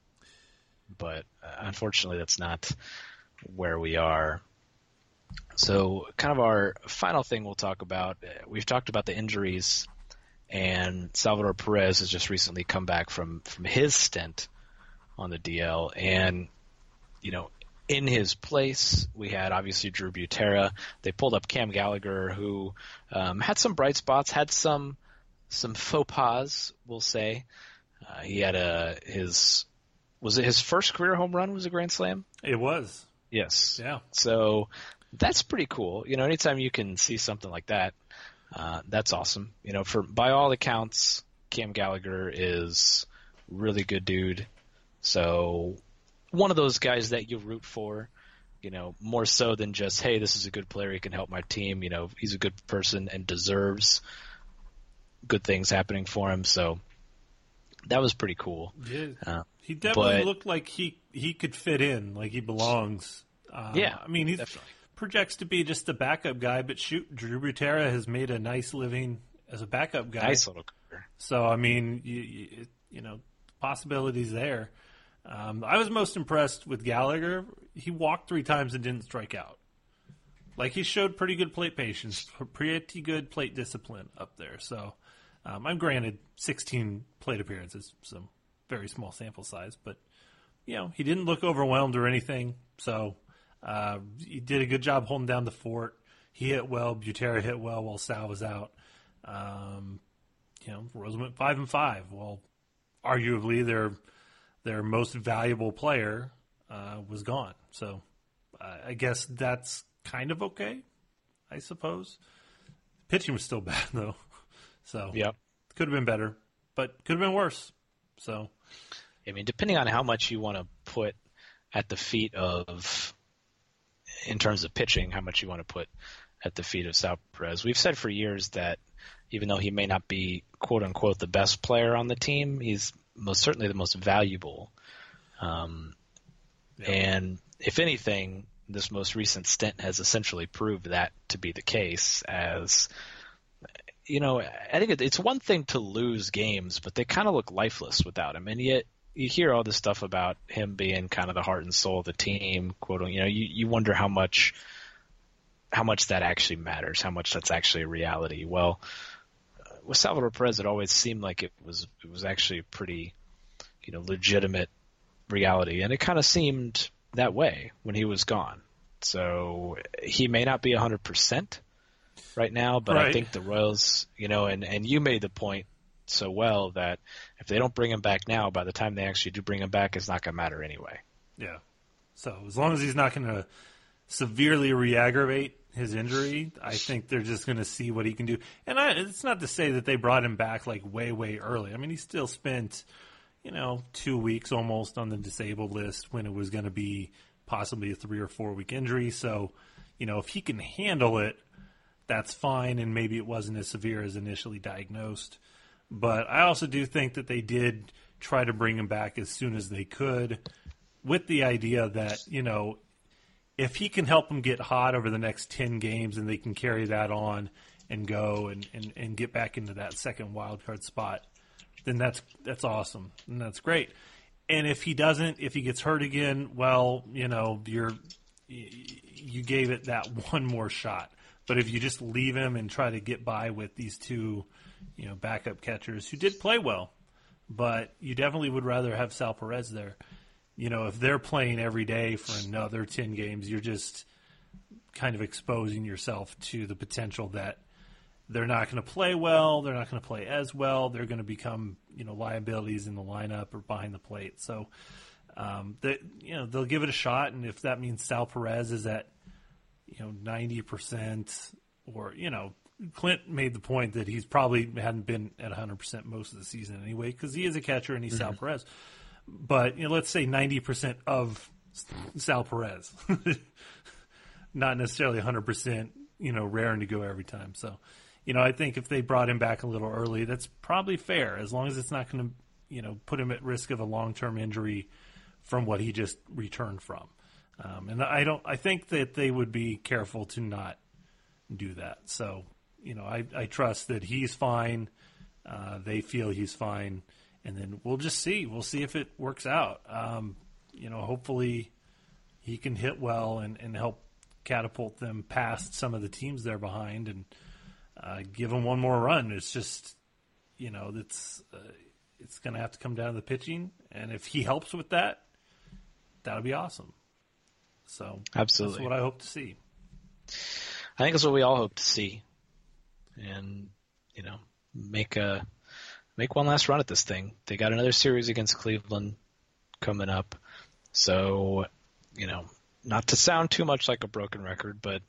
But uh, unfortunately, that's not where we are. So, kind of our final thing we'll talk about. uh, We've talked about the injuries, and Salvador Perez has just recently come back from from his stint on the D L, and you know, in his place, we had obviously Drew Butera. They pulled up Cam Gallagher, who um, had some bright spots, had some some faux pas, we'll say. Uh, he had a his was it his first career home run was a grand slam? It was. Yes. Yeah. So that's pretty cool. You know, anytime you can see something like that, uh, that's awesome. You know, for by all accounts, Cam Gallagher is a really good dude. So one of those guys that you root for, you know, more so than just, hey, this is a good player, he can help my team. You know, he's a good person and deserves good things happening for him. So that was pretty cool. Yeah. Uh, he definitely but, looked like he, he could fit in, like he belongs. Uh, yeah, I mean, he projects to be just a backup guy, but shoot, Drew Butera has made a nice living as a backup guy. Nice little career. So, I mean, you, you, you know, possibilities there. Um, I was most impressed with Gallagher. He walked three times and didn't strike out. Like, he showed pretty good plate patience, pretty good plate discipline up there. So, um, I'm granted sixteen plate appearances, some very small sample size, but, you know, he didn't look overwhelmed or anything. So, uh, he did a good job holding down the fort. He hit well. Butera hit well while Sal was out. Um, you know, Rose went five and five. Well, arguably their their most valuable player uh, was gone. So uh, I guess that's kind of okay, I suppose. Pitching was still bad though, so yep. Could have been better, but could have been worse. So I mean, depending on how much you want to put at the feet of, in terms of pitching, how much you want to put at the feet of Sal Perez. We've said for years that even though he may not be, quote unquote, the best player on the team, he's most certainly the most valuable. Um, yeah. And if anything, this most recent stint has essentially proved that to be the case. As, you know, I think it's one thing to lose games, but they kind of look lifeless without him. And yet you hear all this stuff about him being kind of the heart and soul of the team, quote, you know, you, you wonder how much, how much that actually matters, how much that's actually a reality. Well, with Salvador Perez, it always seemed like it was it was actually a pretty, you know, legitimate reality, and it kind of seemed that way when he was gone. So he may not be one hundred percent right now, but right. I think the Royals, you know, and, and you made the point so well that if they don't bring him back now, by the time they actually do bring him back, it's not going to matter anyway. Yeah. So as long as he's not going to severely re-aggravate his injury, I think they're just going to see what he can do. And I, it's not to say that they brought him back like way, way early. I mean, he still spent, you know, two weeks almost on the disabled list when it was going to be possibly a three or four week injury. So, you know, if he can handle it, that's fine. And maybe it wasn't as severe as initially diagnosed. But I also do think that they did try to bring him back as soon as they could, with the idea that, you know, if he can help them get hot over the next ten games and they can carry that on and go and, and, and get back into that second wild card spot, then that's that's awesome and that's great. And if he doesn't, if he gets hurt again, well, you know, you're you gave it that one more shot. But if you just leave him and try to get by with these two, you know, backup catchers who did play well, but you definitely would rather have Sal Perez there. You know, if they're playing every day for another ten games, you're just kind of exposing yourself to the potential that they're not going to play well, they're not going to play as well, they're going to become, you know, liabilities in the lineup or behind the plate. So, um, they, you know, they'll give it a shot, and if that means Sal Perez is at, you know, ninety percent, or, you know, Clint made the point that he's probably hadn't been at one hundred percent most of the season anyway, because he is a catcher and he's mm-hmm. Sal Perez. But, you know, let's say ninety percent of Sal Perez. Not necessarily one hundred percent, you know, raring to go every time. So, you know, I think if they brought him back a little early, that's probably fair, as long as it's not going to, you know, put him at risk of a long-term injury from what he just returned from. Um, and I don't, I think that they would be careful to not do that. So, you know, I, I trust that he's fine. Uh, they feel he's fine. And then we'll just see. We'll see if it works out. Um, you know, hopefully he can hit well and, and help catapult them past some of the teams they're behind and uh, give them one more run. It's just, you know, it's, uh, it's going to have to come down to the pitching. And if he helps with that, that'll be awesome. So absolutely, that's what I hope to see. I think that's what we all hope to see. And, you know, make a... Make one last run at this thing. They got another series against Cleveland coming up. So, you know, not to sound too much like a broken record, but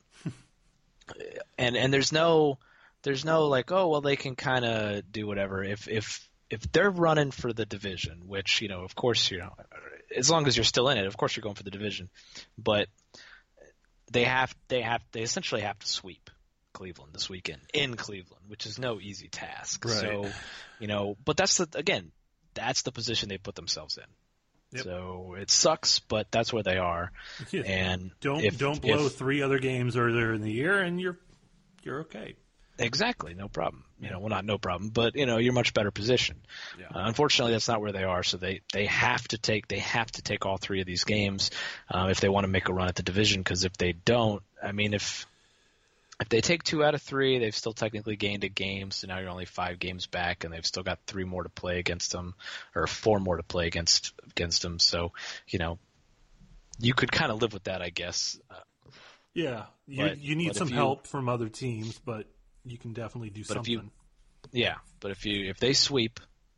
and and there's no there's no like, oh well, they can kind of do whatever if if if they're running for the division, which, you know, of course, you know, as long as you're still in it, of course you're going for the division, but they have they have they essentially have to sweep Cleveland this weekend in Cleveland, which is no easy task. Right. So, you know, but that's the again, that's the position they put themselves in. Yep. So it sucks, but that's where they are. Yeah. And don't if, don't blow if, three other games earlier in the year, and you're you're okay. Exactly, no problem. You know, well, not no problem, but you know, you're much better positioned. Yeah. Uh, unfortunately, that's not where they are. So they, they have to take they have to take all three of these games uh, if they want to make a run at the division. Because if they don't, I mean, if if they take two out of three, they've still technically gained a game. So now you're only five games back, and they've still got three more to play against them, or four more to play against against them. So you know, you could kind of live with that, I guess. Uh, yeah, you but, you need but some you, help from other teams, but you can definitely do but something. If you, yeah, but if you if they sweep,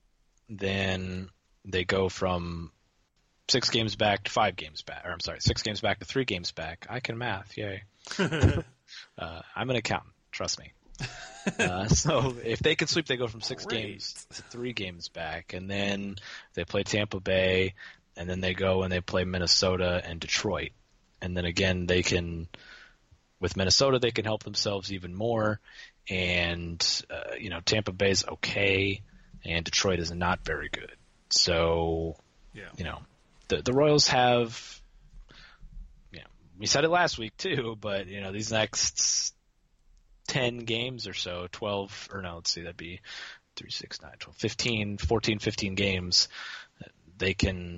then they go from six games back to five games back. Or I'm sorry, six games back to three games back. I can math, yay. uh, I'm an accountant, trust me. Uh, so if they can sweep, they go from six Great. games to three games back, and then they play Tampa Bay, and then they go and they play Minnesota and Detroit, and then again they can. With Minnesota, they can help themselves even more, and uh, you know, Tampa Bay's okay, and Detroit is not very good. So, yeah. you know, the the Royals have, you know, we said it last week too, but you know, these next ten games or so, twelve or no, let's see, that'd be three, six, nine, twelve, fifteen, fourteen, fifteen games, they can.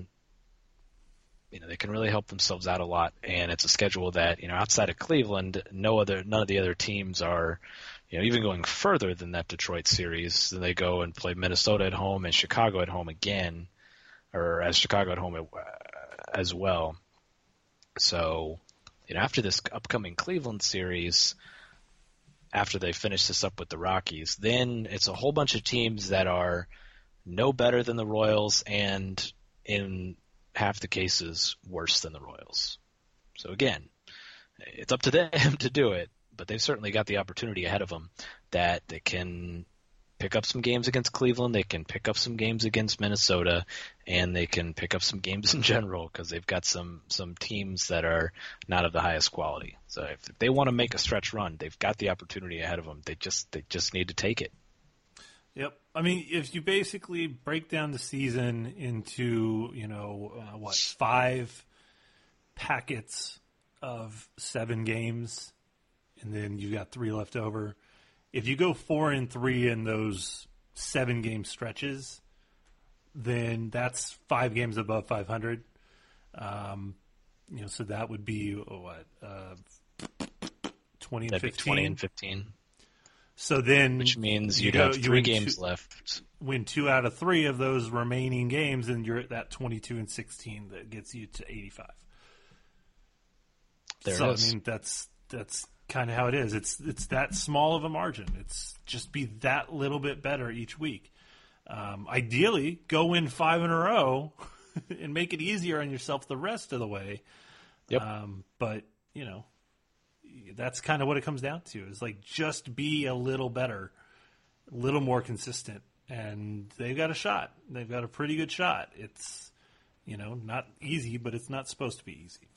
You know, they can really help themselves out a lot, and it's a schedule that, you know, outside of Cleveland, no other, none of the other teams are, you know, even going further than that Detroit series. Then they go and play Minnesota at home and Chicago at home again, or as Chicago at home as well. So, you know, after this upcoming Cleveland series, after they finish this up with the Rockies, then it's a whole bunch of teams that are no better than the Royals and in half the cases worse than the Royals. So again, it's up to them to do it, but they've certainly got the opportunity ahead of them that they can pick up some games against Cleveland, they can pick up some games against Minnesota, and they can pick up some games in general because they've got some some teams that are not of the highest quality. So if they want to make a stretch run, they've got the opportunity ahead of them. They just they just need to take it. Yep. I mean, if you basically break down the season into, you know, uh, what, five packets of seven games, and then you got three left over. If you go four and three in those seven game stretches, then that's five games above five hundred. Um, you know, so that would be what, uh, twenty and That'd be fifteen. twenty and fifteen. So then, which means you you'd go, have you three win games two, left. Win two out of three of those remaining games, and you're at that twenty-two and sixteen that gets you to eighty-five. There so it is. I mean, that's that's kind of how it is. It's it's that small of a margin. It's just be that little bit better each week. Um, ideally, go win five in a row and make it easier on yourself the rest of the way. Yep. Um, but you know. That's kind of what it comes down to, is like just be a little better, a little more consistent, and they've got a shot. They've got a pretty good shot. It's, you know, not easy, but it's not supposed to be easy.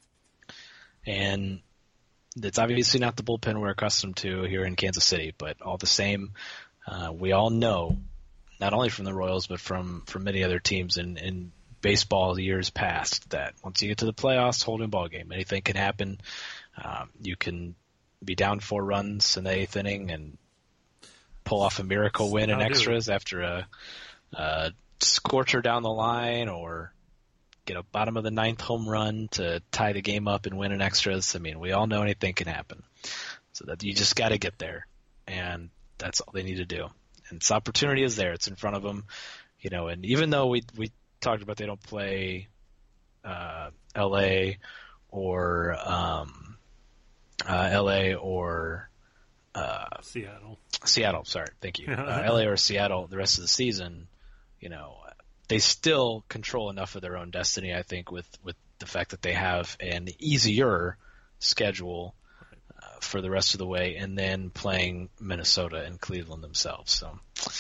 And it's obviously not the bullpen we're accustomed to here in Kansas City, but all the same, uh, we all know, not only from the Royals, but from, from many other teams in, in baseball years past, that once you get to the playoffs, holding a ball game, anything can happen. Um, you can be down four runs in the eighth inning and pull off a miracle win in extras after a, a scorcher down the line, or get a bottom of the ninth home run to tie the game up and win in extras. I mean, we all know anything can happen. So that you just got to get there, and that's all they need to do. And this opportunity is there; it's in front of them, you know. And even though we we talked about they don't play uh, L A or um, Uh, L A or uh, Seattle. Seattle, sorry, thank you. Uh, L A or Seattle the rest of the season, you know, they still control enough of their own destiny, I think, with, with the fact that they have an easier schedule uh, for the rest of the way, and then playing Minnesota and Cleveland themselves. So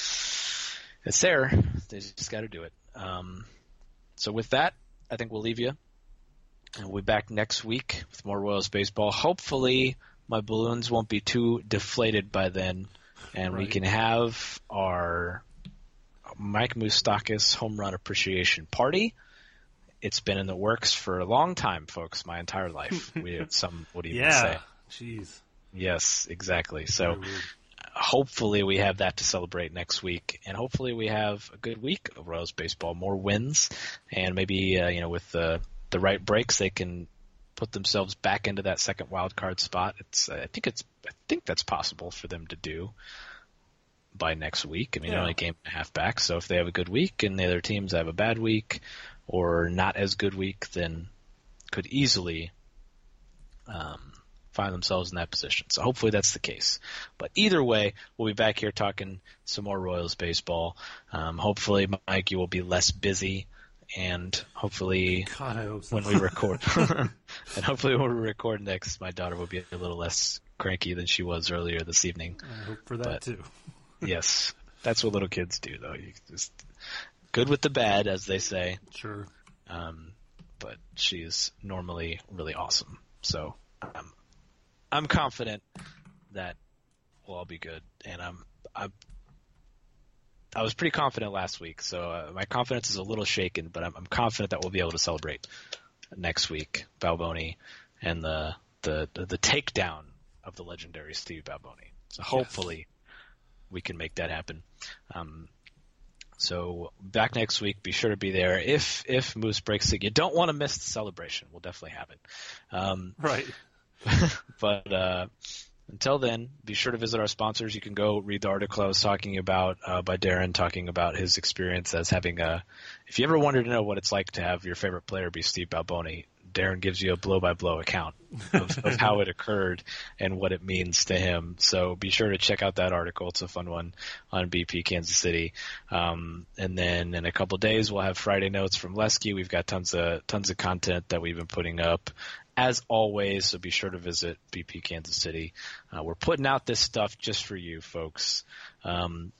it's there. They just got to do it. Um, so with that, I think we'll leave you. And we'll be back next week with more Royals baseball. Hopefully my balloons won't be too deflated by then, and right. we can have our Mike Moustakas home run appreciation party. It's been in the works for a long time, folks, my entire life. We have some would even yeah. say. Jeez. Yes, exactly. So hopefully we have that to celebrate next week, and hopefully we have a good week of Royals baseball, more wins, and maybe uh, you know with the the right breaks they can put themselves back into that second wild card spot. It's uh, I think it's I think that's possible for them to do by next week. I mean, yeah. they're only a game and a half back, so if they have a good week and the other teams have a bad week or not as good week, then could easily um, find themselves in that position. So hopefully that's the case. But either way, we'll be back here talking some more Royals baseball. Um, hopefully, Mike, you will be less busy. And hopefully, God, I hope so. when we record, and hopefully when we record next, my daughter will be a little less cranky than she was earlier this evening. I hope for that but, too. Yes, that's what little kids do, though. You just good with the bad, as they say. Sure. Um, but she's normally really awesome, so I'm I'm confident that we'll all be good, and I'm I'm. I was pretty confident last week, so uh, my confidence is a little shaken, but I'm, I'm confident that we'll be able to celebrate next week Balboni and the the the, the takedown of the legendary Steve Balboni. So hopefully yes. we can make that happen. Um, so back next week. Be sure to be there. If if Moose breaks it, you don't want to miss the celebration. We'll definitely have it. Um, right. but. Uh, Until then, be sure to visit our sponsors. You can go read the article I was talking about uh, by Darren, talking about his experience as having a – if you ever wanted to know what it's like to have your favorite player be Steve Balboni, Darren gives you a blow-by-blow account of, of how it occurred and what it means to him. So be sure to check out that article. It's a fun one on B P Kansas City. Um, and then in a couple of days, we'll have Friday Notes from Lesky. We've got tons of tons of content that we've been putting up. As always, so be sure to visit B P Kansas City. Uh, we're putting out this stuff just for you, folks. Um,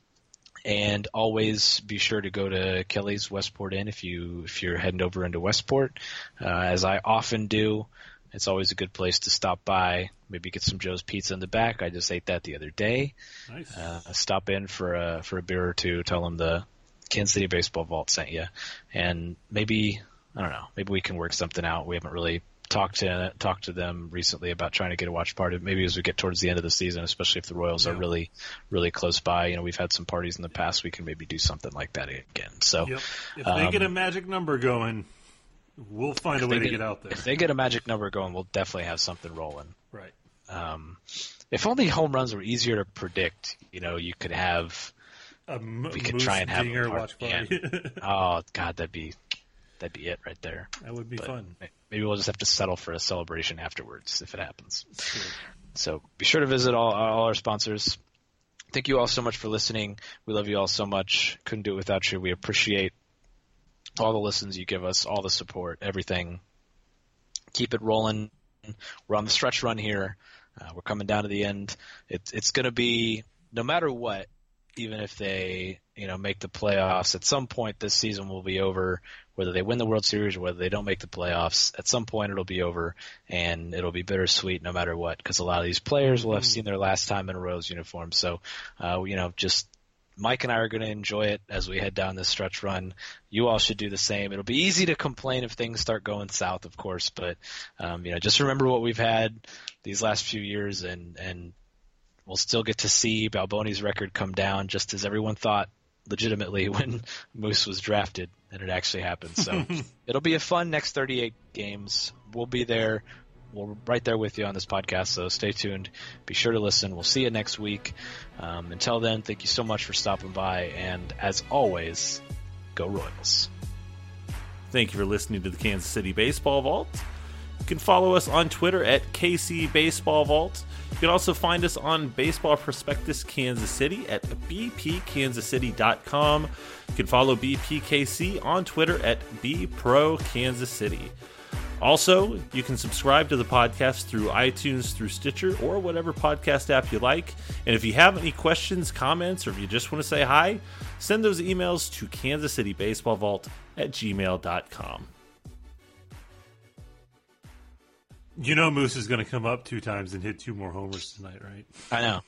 and always be sure to go to Kelly's Westport Inn if you if you're heading over into Westport, uh, as I often do. It's always a good place to stop by. Maybe get some Joe's Pizza in the back. I just ate that the other day. Nice. Uh, stop in for a for a beer or two. Tell them the Kansas City Baseball Vault sent you, and maybe I don't know. Maybe we can work something out. We haven't really. Talk to talk to them recently about trying to get a watch party. Maybe as we get towards the end of the season, especially if the Royals yeah. are really, really close by. You know, we've had some parties in the past. We can maybe do something like that again. So, yep. if um, they get a magic number going, we'll find a way to get, get out there. If they get a magic number going, we'll definitely have something rolling. Right. Um, if only home runs were easier to predict. You know, you could have. A m- we could try and have a a watch party. Oh God, that'd be. That'd be it right there. That would be but fun. Maybe we'll just have to settle for a celebration afterwards if it happens. Sure. So be sure to visit all, all our sponsors. Thank you all so much for listening. We love you all so much. Couldn't do it without you. We appreciate all the listens you give us, all the support, everything. Keep it rolling. We're on the stretch run here. Uh, we're coming down to the end. It, it's going to be, no matter what, even if they, you know, make the playoffs, at some point this season will be over, whether they win the World Series or whether they don't make the playoffs. At some point it'll be over, and it'll be bittersweet no matter what, because a lot of these players will have seen their last time in a Royals uniform. So, uh, you know, just Mike and I are going to enjoy it as we head down this stretch run. You all should do the same. It'll be easy to complain if things start going south, of course, but, um, you know, just remember what we've had these last few years, and, and we'll still get to see Balboni's record come down, just as everyone thought legitimately when Moose was drafted, and it actually happened. So it'll be a fun next thirty-eight games. We'll be there. We're right there with you on this podcast, so stay tuned. Be sure to listen. We'll see you next week. Um, until then, thank you so much for stopping by, and as always, go Royals. Thank you for listening to the Kansas City Baseball Vault. You can follow us on Twitter at K C Baseball Vault. You can also find us on Baseball Prospectus Kansas City at b p kansas city dot com. You can follow B P K C on Twitter at B Pro Kansas City. Also, you can subscribe to the podcast through iTunes, through Stitcher, or whatever podcast app you like. And if you have any questions, comments, or if you just want to say hi, send those emails to kansas city baseball vault at gmail dot com. You know Moose is going to come up two times and hit two more homers tonight, right? I know.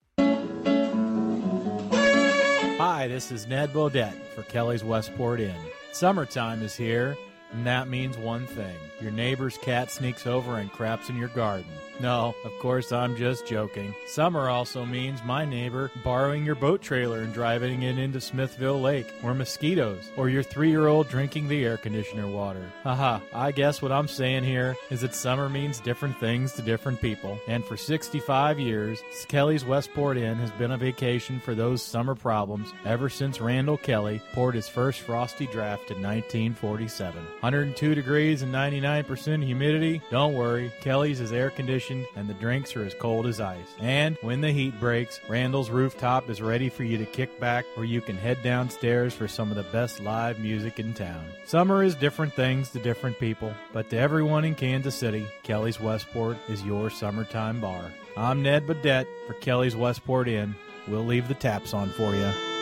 Hi, this is Ned Bodette for Kelly's Westport Inn. Summertime is here, and that means one thing. Your neighbor's cat sneaks over and craps in your garden. No, of course, I'm just joking. Summer also means my neighbor borrowing your boat trailer and driving it into Smithville Lake, or mosquitoes, or your three-year-old drinking the air conditioner water. Haha, I guess what I'm saying here is that summer means different things to different people. And for sixty-five years, Kelly's Westport Inn has been a vacation for those summer problems ever since Randall Kelly poured his first frosty draft in nineteen forty-seven. one hundred two degrees and ninety-nine percent humidity? Don't worry, Kelly's is air-conditioned and the drinks are as cold as ice. And when the heat breaks, Randall's rooftop is ready for you to kick back, or you can head downstairs for some of the best live music in town. Summer is different things to different people, but to everyone in Kansas City, Kelly's Westport is your summertime bar. I'm Ned Bodette for Kelly's Westport Inn. We'll leave the taps on for you.